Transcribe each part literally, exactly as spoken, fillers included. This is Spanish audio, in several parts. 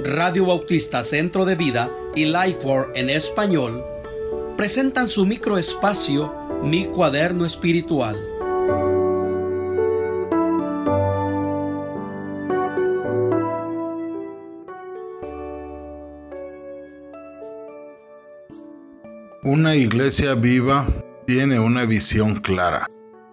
Radio Bautista Centro de Vida y Lifeword en español presentan su microespacio Mi Cuaderno Espiritual. Una iglesia viva tiene una visión clara.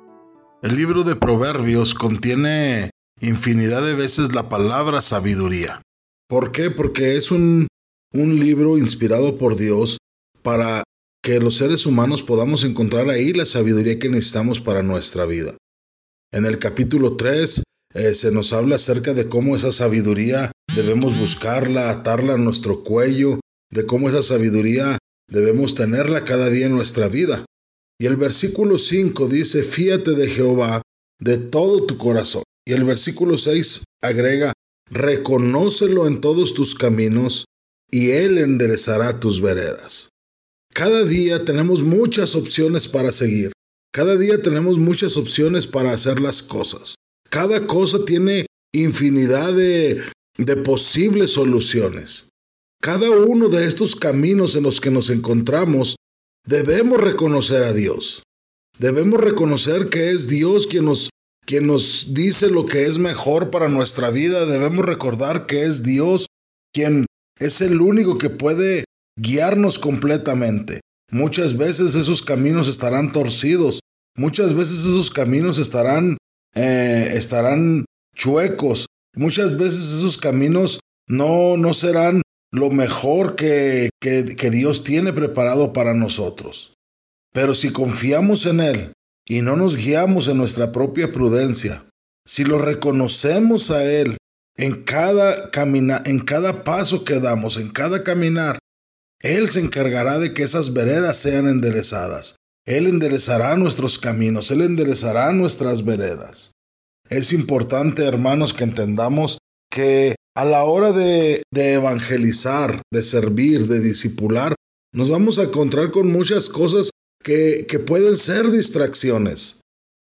El libro de Proverbios contiene infinidad de veces la palabra sabiduría. ¿Por qué? Porque es un, un libro inspirado por Dios para que los seres humanos podamos encontrar ahí la sabiduría que necesitamos para nuestra vida. En el capítulo tres eh, se nos habla acerca de cómo esa sabiduría debemos buscarla, atarla a nuestro cuello, de cómo esa sabiduría debemos tenerla cada día en nuestra vida. Y el versículo cinco dice, fíate de Jehová de todo tu corazón. Y el versículo seis agrega, reconócelo en todos tus caminos y Él enderezará tus veredas. Cada día tenemos muchas opciones para seguir. Cada día tenemos muchas opciones para hacer las cosas. Cada cosa tiene infinidad de, de posibles soluciones. Cada uno de estos caminos en los que nos encontramos, debemos reconocer a Dios. Debemos reconocer que es Dios quien nos, quien nos dice lo que es mejor para nuestra vida. Debemos recordar que es Dios quien es el único que puede guiarnos completamente. Muchas veces esos caminos estarán torcidos. Muchas veces esos caminos estarán, eh, estarán chuecos. Muchas veces esos caminos no, no serán lo mejor que, que, que Dios tiene preparado para nosotros. Pero si confiamos en Él y no nos guiamos en nuestra propia prudencia, si lo reconocemos a Él en cada camina, en cada paso que damos, en cada caminar, Él se encargará de que esas veredas sean enderezadas. Él enderezará nuestros caminos, Él enderezará nuestras veredas. Es importante, hermanos, que entendamos que a la hora de, de evangelizar, de servir, de discipular, nos vamos a encontrar con muchas cosas que, que pueden ser distracciones.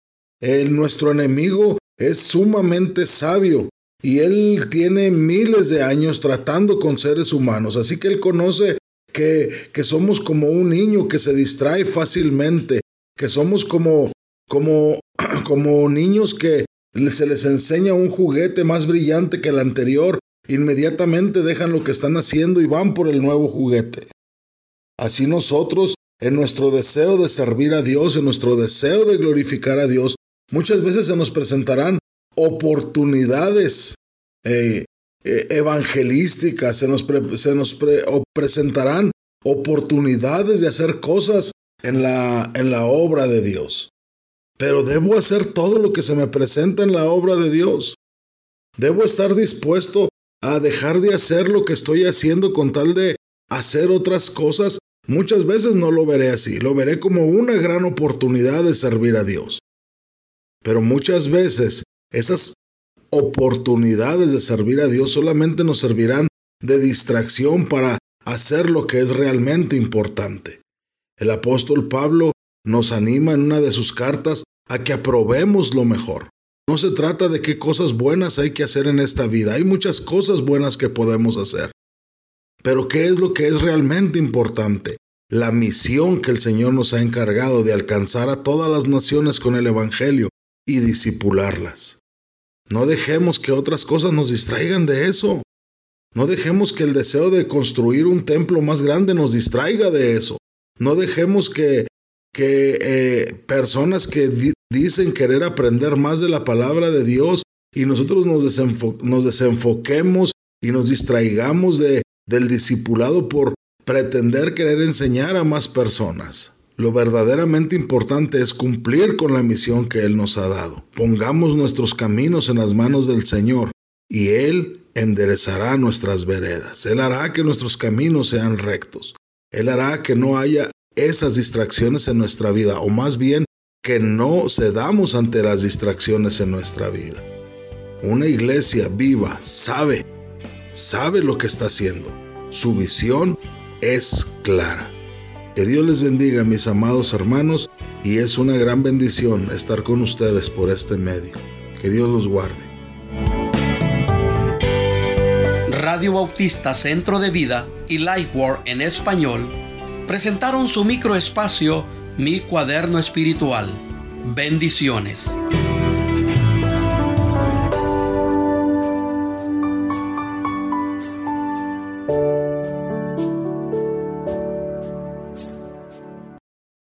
El, nuestro enemigo es sumamente sabio y él tiene miles de años tratando con seres humanos, así que él conoce que, que somos como un niño que se distrae fácilmente, que somos como, como, como niños que se les enseña un juguete más brillante que el anterior, inmediatamente dejan lo que están haciendo y van por el nuevo juguete. Así nosotros, en nuestro deseo de servir a Dios, en nuestro deseo de glorificar a Dios, muchas veces se nos presentarán oportunidades eh, eh, evangelísticas, se nos, pre, se nos pre, o presentarán oportunidades de hacer cosas en la, en la obra de Dios. Pero debo hacer todo lo que se me presenta en la obra de Dios. Debo estar dispuesto a dejar de hacer lo que estoy haciendo con tal de hacer otras cosas. Muchas veces no lo veré así, lo veré como una gran oportunidad de servir a Dios. Pero muchas veces esas oportunidades de servir a Dios solamente nos servirán de distracción para hacer lo que es realmente importante. El apóstol Pablo nos anima en una de sus cartas a que aprobemos lo mejor. No se trata de qué cosas buenas hay que hacer en esta vida. Hay muchas cosas buenas que podemos hacer. Pero ¿qué es lo que es realmente importante? La misión que el Señor nos ha encargado de alcanzar a todas las naciones con el Evangelio y discipularlas. No dejemos que otras cosas nos distraigan de eso. No dejemos que el deseo de construir un templo más grande nos distraiga de eso. No dejemos que que eh, personas que di- dicen querer aprender más de la palabra de Dios y nosotros nos, desenfo- nos desenfoquemos y nos distraigamos de, del discipulado por pretender querer enseñar a más personas. Lo verdaderamente importante es cumplir con la misión que Él nos ha dado. Pongamos nuestros caminos en las manos del Señor y Él enderezará nuestras veredas. Él hará que nuestros caminos sean rectos. Él hará que no haya esas distracciones en nuestra vida, o más bien que no cedamos ante las distracciones en nuestra vida. Una iglesia viva sabe, sabe lo que está haciendo. Su visión es clara. Que Dios les bendiga, mis amados hermanos, y es una gran bendición estar con ustedes por este medio. Que Dios los guarde. Radio Bautista Centro de Vida y Lifeword en español presentaron su microespacio Mi Cuaderno Espiritual. Bendiciones.